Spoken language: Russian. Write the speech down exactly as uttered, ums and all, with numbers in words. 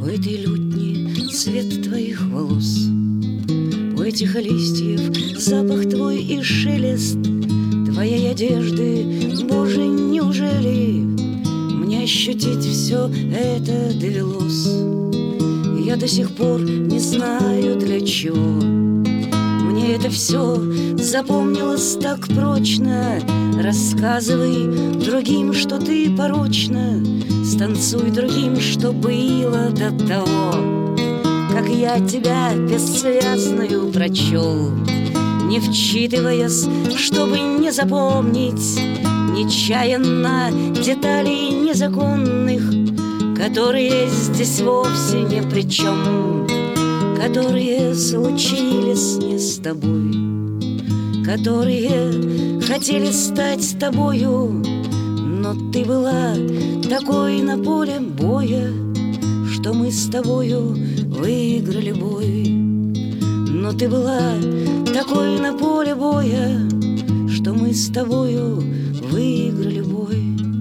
У этой лютни цвет твоих волос, у этих листьев запах твой и шелест твоей одежды. Боже, неужели мне ощутить все это довелось? Я до сих пор не знаю, для чего мне это все запомнилось так прочно. Рассказывай другим, что ты порочна, станцуй другим, что было до того, как я тебя бессвязную прочел, не вчитываясь, чтобы не запомнить нечаянно деталей незаконных, которые здесь вовсе ни при чем, которые случились не с тобой, которые хотели стать с тобою, но ты была такой на поле боя, что мы с тобою выиграли бой. Но ты была такой на поле боя, что мы с тобою выиграли бой.